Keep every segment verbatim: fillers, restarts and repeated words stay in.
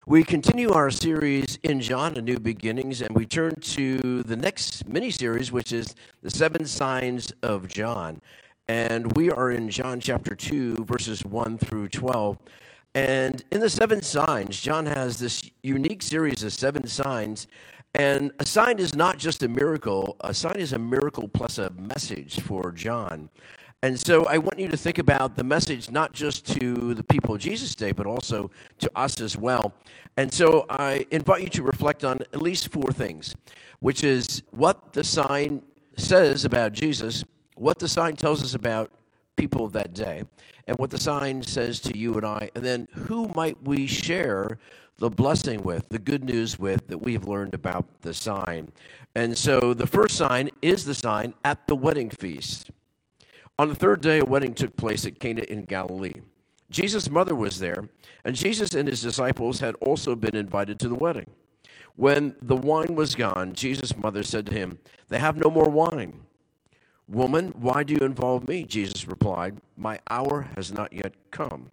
We continue our series in John, A New Beginnings, and we turn to the next mini-series, which is the Seven Signs of John. And we are in John chapter two, verses one through twelve. And in the seven signs, John has this unique series of seven signs. And a sign is not just a miracle. A sign is a miracle plus a message for John. And so I want you to think about the message not just to the people of Jesus' day, but also to us as well. And so I invite you to reflect on at least four things, which is what the sign says about Jesus, what the sign tells us about people of that day, and what the sign says to you and I, and then who might we share the blessing with, the good news with, that we have learned about the sign. And so the first sign is the sign at the wedding feast. On the third day, a wedding took place at Cana in Galilee. Jesus' mother was there, and Jesus and his disciples had also been invited to the wedding. When the wine was gone, Jesus' mother said to him, "They have no more wine." "Woman, why do you involve me?" Jesus replied, "My hour has not yet come."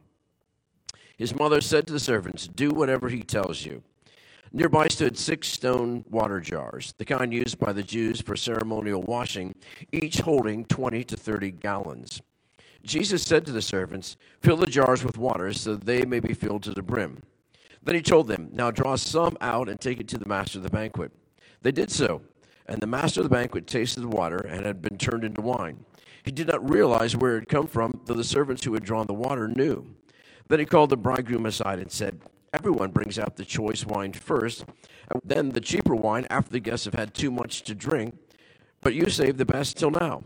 His mother said to the servants, "Do whatever he tells you." Nearby stood six stone water jars, the kind used by the Jews for ceremonial washing, each holding twenty to thirty gallons. Jesus said to the servants, "Fill the jars with water so that they may be filled to the brim." Then he told them, "Now draw some out and take it to the master of the banquet." They did so, and the master of the banquet tasted the water and had been turned into wine. He did not realize where it had come from, though the servants who had drawn the water knew. Then he called the bridegroom aside and said, "Everyone brings out the choice wine first, and then the cheaper wine after the guests have had too much to drink, but you saved the best till now."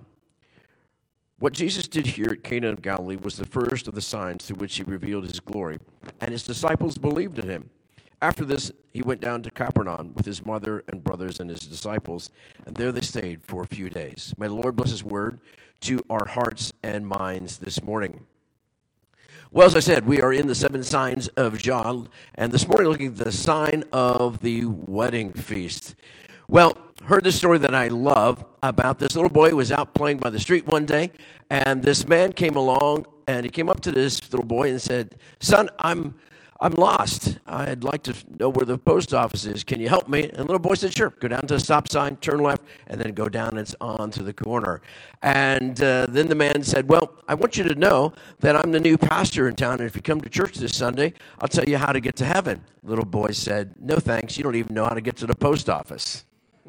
What Jesus did here at Cana of Galilee was the first of the signs through which he revealed his glory, and his disciples believed in him. After this, he went down to Capernaum with his mother and brothers and his disciples, and there they stayed for a few days. May the Lord bless his word to our hearts and minds this morning. Well, as I said, we are in the seven signs of John, and this morning looking at the sign of the wedding feast. Well, heard this story that I love about this little boy who was out playing by the street one day, and this man came along, and he came up to this little boy and said, "Son, I'm I'm lost. I'd like to know where the post office is. Can you help me?" And the little boy said, "Sure. Go down to the stop sign, turn left, and then go down. It's on to the corner." And uh, then the man said, "Well, I want you to know that I'm the new pastor in town, and if you come to church this Sunday, I'll tell you how to get to heaven." The little boy said, "No thanks. You don't even know how to get to the post office."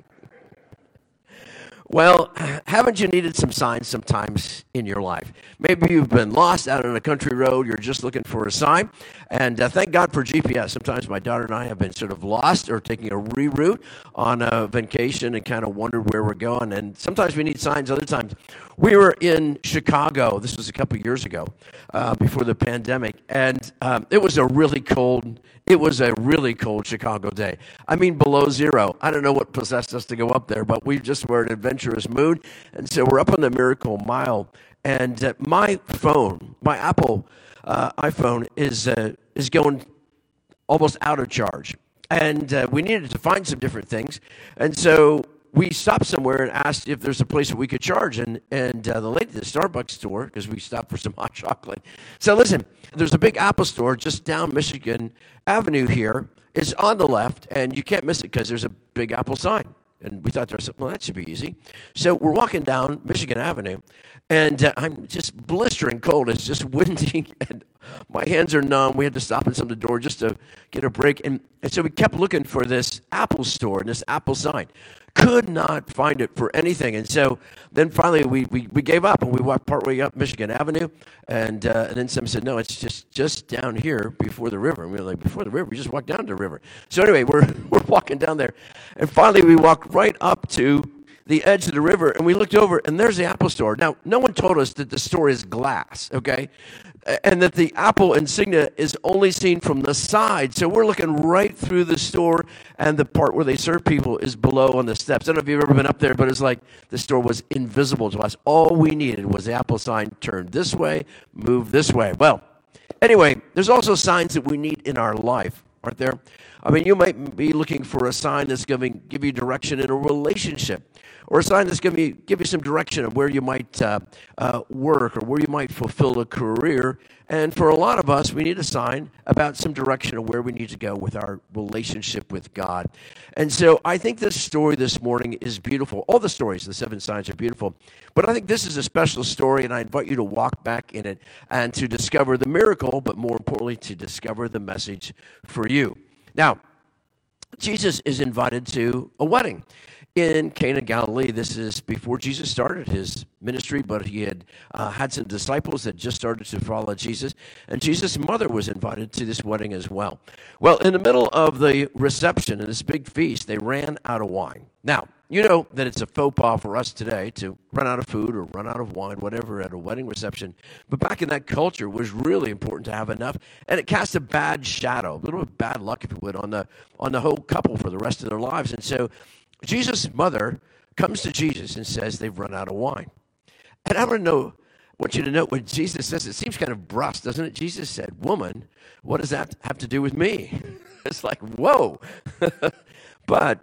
Well, haven't you needed some signs sometimes in your life? Maybe you've been lost out on a country road. You're just looking for a sign. And uh, thank God for G P S. Sometimes my daughter and I have been sort of lost or taking a reroute on a vacation and kind of wondered where we're going. And sometimes we need signs. Other times, we were in Chicago. This was a couple of years ago, uh, before the pandemic. And um, it was a really cold It was a really cold Chicago day. I mean, below zero. I don't know what possessed us to go up there, but we just were in an adventurous mood. And so we're up on the Miracle Mile. And uh, my phone, my Apple uh, iPhone, is uh, is going almost out of charge. And uh, we needed to find some different things. And so we stopped somewhere and asked if there's a place that we could charge. And, and uh, the lady at the Starbucks store, because we stopped for some hot chocolate, said, "Listen, there's a big Apple store just down Michigan Avenue here. It's on the left, and you can't miss it because there's a big Apple sign." And we thought to ourselves, well, that should be easy. So we're walking down Michigan Avenue, and uh, I'm just blistering cold. It's just windy, and my hands are numb. We had to stop at some of the door just to get a break. And, and so we kept looking for this Apple store and this Apple sign. Could not find it for anything. And so then finally we, we, we gave up, and we walked partway up Michigan Avenue. And, uh, and then someone said, "No, it's just, just down here before the river." And we were like, "Before the river? We just walked down to the river." So anyway, we're we're walking down there. And finally we walked right up to the edge of the river, and we looked over, and there's the Apple store. Now, no one told us that the store is glass, okay? And that the Apple insignia is only seen from the side. So we're looking right through the store, and the part where they serve people is below on the steps. I don't know if you've ever been up there, but it's like the store was invisible to us. All we needed was the Apple sign turned this way, move this way. Well, anyway, there's also signs that we need in our life. aren't there? I mean, you might be looking for a sign that's going to give you direction in a relationship, or a sign that's going to give you some direction of where you might uh, uh, work or where you might fulfill a career. And for a lot of us, we need a sign about some direction of where we need to go with our relationship with God. And so I think this story this morning is beautiful. All the stories, the seven signs, are beautiful. But I think this is a special story, and I invite you to walk back in it and to discover the miracle, but more importantly, to discover the message for you. Now, Jesus is invited to a wedding in Cana, Galilee. This is before Jesus started his ministry, but he had uh, had some disciples that just started to follow Jesus, and Jesus' mother was invited to this wedding as well. Well, in the middle of the reception and this big feast, they ran out of wine. Now, you know that it's a faux pas for us today to run out of food or run out of wine, whatever, at a wedding reception. But back in that culture, it was really important to have enough, and it cast a bad shadow, a little bit of bad luck, if you would, on the on the whole couple for the rest of their lives. And so Jesus' mother comes to Jesus and says they've run out of wine. And I want to know, I want you to know what Jesus says. It seems kind of brusque, doesn't it? Jesus said, "Woman, what does that have to do with me?" It's like, whoa. But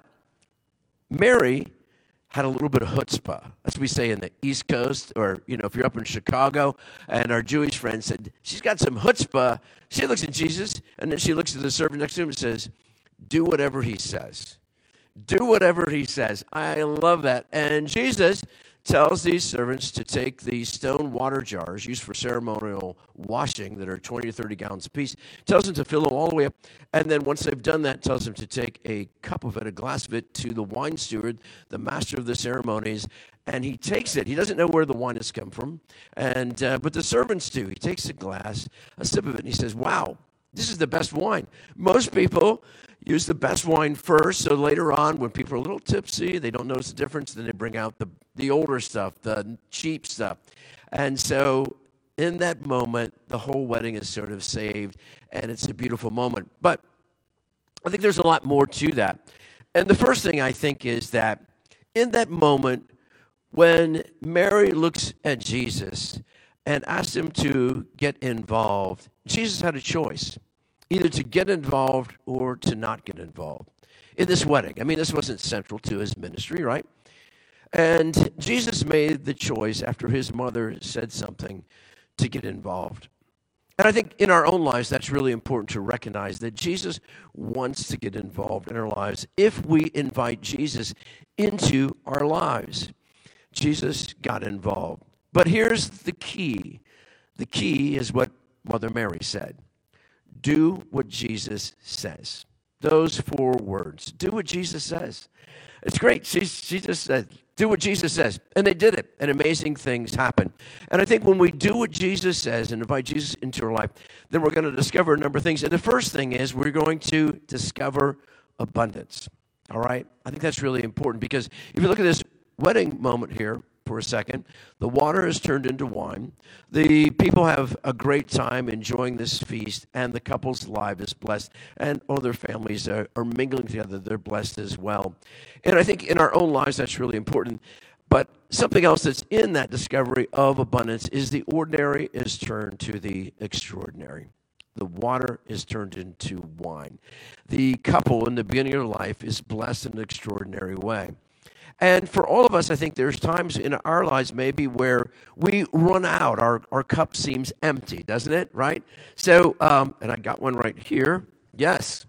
Mary had a little bit of chutzpah. That's what we say in the East Coast, or, you know, if you're up in Chicago, and our Jewish friend said, she's got some chutzpah. She looks at Jesus, and then she looks at the servant next to him and says, do whatever he says. Do whatever he says. I love that. And Jesus tells these servants to take these stone water jars used for ceremonial washing that are twenty or thirty gallons apiece, tells them to fill them all the way up, and then once they've done that, tells them to take a cup of it, a glass of it, to the wine steward, the master of the ceremonies, and he takes it. He doesn't know where the wine has come from, and uh, but the servants do. He takes a glass, a sip of it, and he says, wow, this is the best wine. Most people use the best wine first, so later on, when people are a little tipsy, they don't notice the difference, then they bring out the, the older stuff, the cheap stuff. And so in that moment, the whole wedding is sort of saved, and it's a beautiful moment. But I think there's a lot more to that. And the first thing I think is that in that moment, when Mary looks at Jesus and asks him to get involved, Jesus had a choice, either to get involved or to not get involved in this wedding. I mean, this wasn't central to his ministry, right? And Jesus made the choice after his mother said something to get involved. And I think in our own lives, that's really important to recognize that Jesus wants to get involved in our lives if we invite Jesus into our lives. Jesus got involved. But here's the key. The key is what Mother Mary said. Do what Jesus says. Those four words. Do what Jesus says. It's great. She, she just said, do what Jesus says. And they did it. And amazing things happen. And I think when we do what Jesus says and invite Jesus into our life, then we're going to discover a number of things. And the first thing is we're going to discover abundance. All right? I think that's really important because if you look at this wedding moment here, for a second. The water is turned into wine. The people have a great time enjoying this feast, and the couple's life is blessed, and all their families are, are mingling together. They're blessed as well. And I think in our own lives, that's really important. But something else that's in that discovery of abundance is the ordinary is turned to the extraordinary. The water is turned into wine. The couple in the beginning of life is blessed in an extraordinary way. And for all of us, I think there's times in our lives maybe where we run out. Our, our cup seems empty, doesn't it? Right? So, um, and I got one right here. Yes.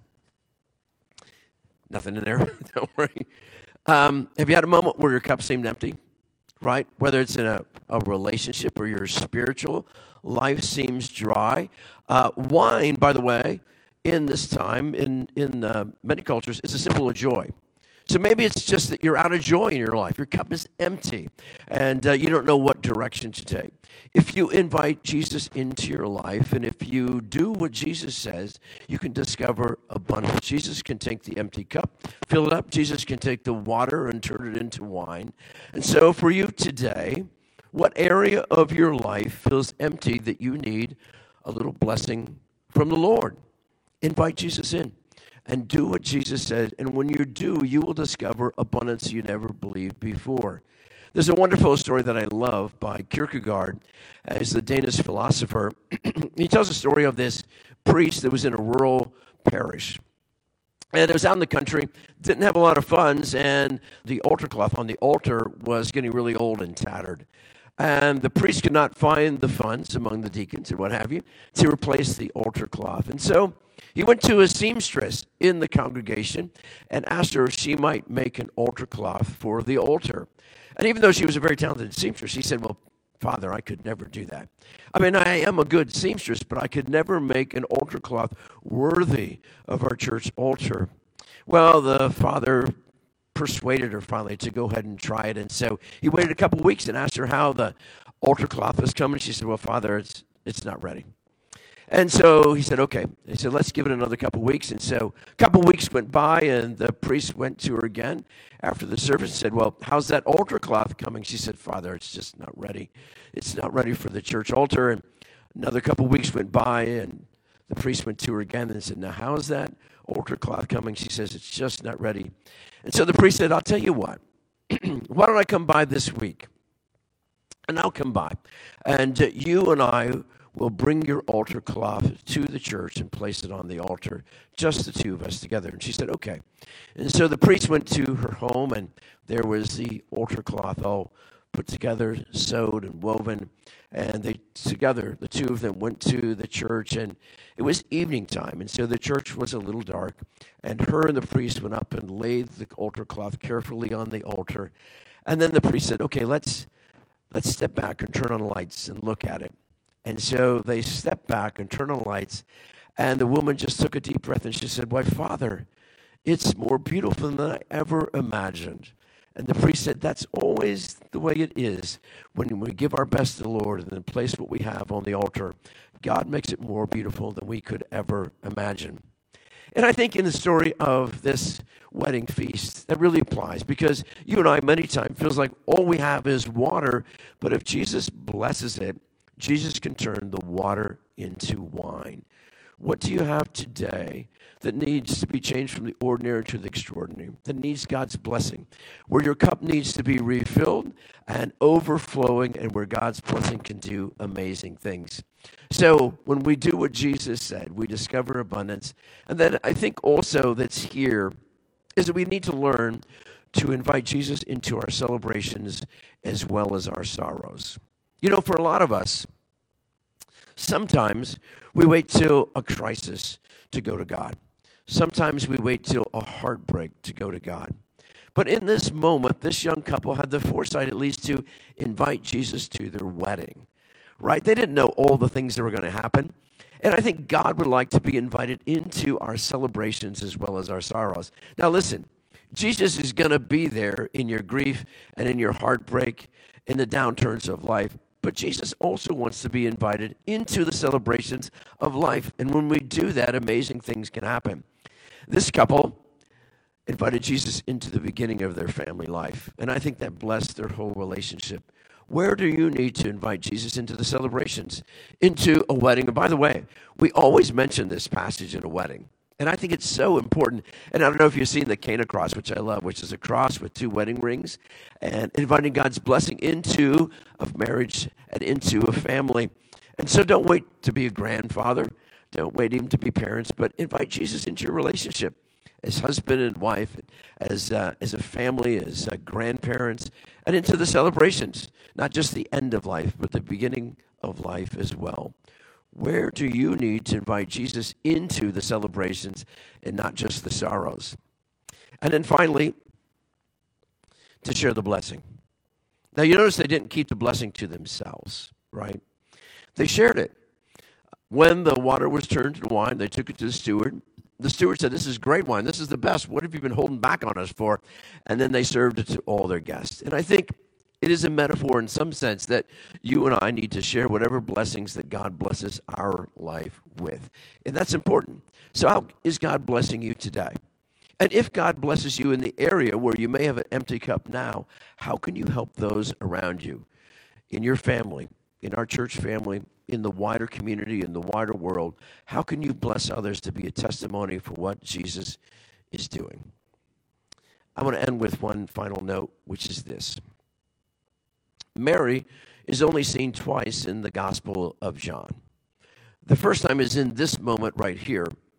Nothing in there. Don't worry. Um, have you had a moment where your cup seemed empty? Right? Whether it's in a, a relationship or your spiritual life seems dry. Uh, wine, by the way, in this time, in, in uh, many cultures, is a symbol of joy. So maybe it's just that you're out of joy in your life. Your cup is empty, and uh, you don't know what direction to take. If you invite Jesus into your life, and if you do what Jesus says, you can discover abundance. Jesus can take the empty cup, fill it up. Jesus can take the water and turn it into wine. And so for you today, what area of your life feels empty that you need a little blessing from the Lord? Invite Jesus in. And do what Jesus said. And when you do, you will discover abundance you never believed before. There's a wonderful story that I love by Kierkegaard, as the Danish philosopher. He tells a story of this priest that was in a rural parish. And it was out in the country, didn't have a lot of funds, and the altar cloth on the altar was getting really old and tattered. And the priest could not find the funds among the deacons and what have you to replace the altar cloth. And so he went to a seamstress in the congregation and asked her if she might make an altar cloth for the altar. And even though she was a very talented seamstress, he said, well, Father, I could never do that. I mean, I am a good seamstress, but I could never make an altar cloth worthy of our church altar. Well, the father persuaded her finally to go ahead and try it. And so he waited a couple weeks and asked her how the altar cloth was coming. She said, well, Father, it's it's not ready. And so he said, okay. He said, let's give it another couple weeks. And so a couple weeks went by, and the priest went to her again after the service and said, well, how's that altar cloth coming? She said, Father, it's just not ready. It's not ready for the church altar. And another couple weeks went by, and the priest went to her again and said, now, how is that altar cloth coming? She says, it's just not ready. And so the priest said, I'll tell you what. Why don't I come by this week? And I'll come by. And uh, you and I will bring your altar cloth to the church and place it on the altar, just the two of us together. And she said, okay. And so the priest went to her home, and there was the altar cloth all put together, sewed and woven. And they together, the two of them went to the church, and it was evening time. And so the church was a little dark. And her and the priest went up and laid the altar cloth carefully on the altar. And then the priest said, okay, let's let's step back and turn on the lights and look at it. And so they stepped back and turned on the lights, and the woman just took a deep breath, and she said, why, Father, it's more beautiful than I ever imagined. And the priest said, that's always the way it is. When we give our best to the Lord and then place what we have on the altar, God makes it more beautiful than we could ever imagine. And I think in the story of this wedding feast, that really applies, because you and I many times feels like all we have is water, but if Jesus blesses it, Jesus can turn the water into wine. What do you have today that needs to be changed from the ordinary to the extraordinary, that needs God's blessing, where your cup needs to be refilled and overflowing, and where God's blessing can do amazing things? So when we do what Jesus said, we discover abundance. And then I think also that's here is that we need to learn to invite Jesus into our celebrations as well as our sorrows. You know, for a lot of us, sometimes we wait till a crisis to go to God. Sometimes we wait till a heartbreak to go to God. But in this moment, this young couple had the foresight at least to invite Jesus to their wedding, right? They didn't know all the things that were going to happen. And I think God would like to be invited into our celebrations as well as our sorrows. Now listen, Jesus is going to be there in your grief and in your heartbreak, in the downturns of life. But Jesus also wants to be invited into the celebrations of life. And when we do that, amazing things can happen. This couple invited Jesus into the beginning of their family life. And I think that blessed their whole relationship. Where do you need to invite Jesus into the celebrations? Into a wedding. And by the way, we always mention this passage in a wedding. And I think it's so important. And I don't know if you've seen the Cana cross, which I love, which is a cross with two wedding rings, and inviting God's blessing into a marriage and into a family. And so don't wait to be a grandfather. Don't wait even to be parents, but invite Jesus into your relationship as husband and wife, as uh, as a family, as uh, grandparents, and into the celebrations, not just the end of life, but the beginning of life as well. Where do you need to invite Jesus into the celebrations and not just the sorrows? And then finally, to share the blessing. Now, you notice they didn't keep the blessing to themselves, right? They shared it. When the water was turned to wine, they took it to the steward. The steward said, this is great wine. This is the best. What have you been holding back on us for? And then they served it to all their guests. And I think it is a metaphor in some sense that you and I need to share whatever blessings that God blesses our life with. And that's important. So how is God blessing you today? And if God blesses you in the area where you may have an empty cup now, how can you help those around you, in your family, in our church family, in the wider community, in the wider world? How can you bless others to be a testimony for what Jesus is doing? I want to end with one final note, which is this. Mary is only seen twice in the Gospel of John. The first time is in this moment right here,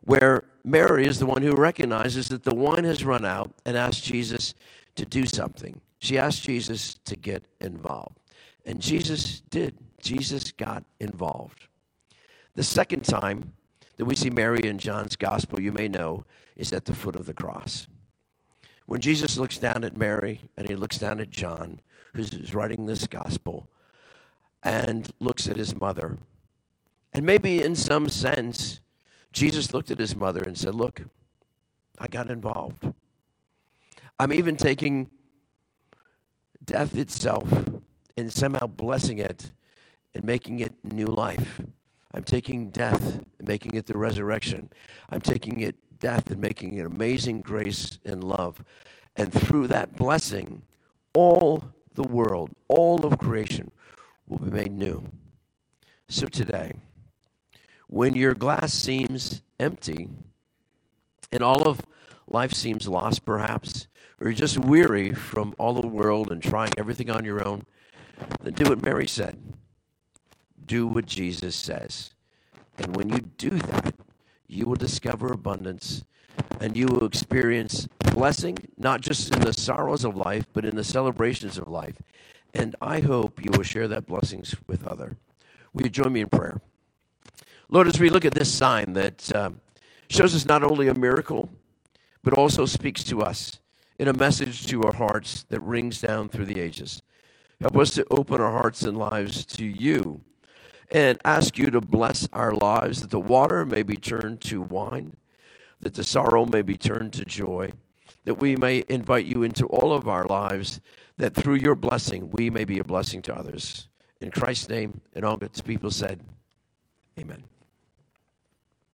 where Mary is the one who recognizes that the wine has run out and asks Jesus to do something. She asked Jesus to get involved. And Jesus did. Jesus got involved. The second time that we see Mary in John's gospel, you may know, is at the foot of the cross. When Jesus looks down at Mary and he looks down at John, who's writing this gospel, and looks at his mother, and maybe in some sense, Jesus looked at his mother and said, look, I got involved. I'm even taking death itself and somehow blessing it and making it new life. I'm taking death and making it the resurrection. I'm taking it death and making it amazing grace and love. And through that blessing, all the world, all of creation will be made new. So today, when your glass seems empty and all of life seems lost perhaps, or you're just weary from all the world and trying everything on your own, then do what Mary said. Do what Jesus says. And when you do that, you will discover abundance and you will experience blessing, not just in the sorrows of life, but in the celebrations of life. And I hope you will share that blessings with others. Will you join me in prayer? Lord, as we look at this sign that uh, shows us not only a miracle, but also speaks to us in a message to our hearts that rings down through the ages. Help us to open our hearts and lives to you and ask you to bless our lives, that the water may be turned to wine, that the sorrow may be turned to joy, that we may invite you into all of our lives, that through your blessing we may be a blessing to others. In Christ's name, and all God's people said, amen.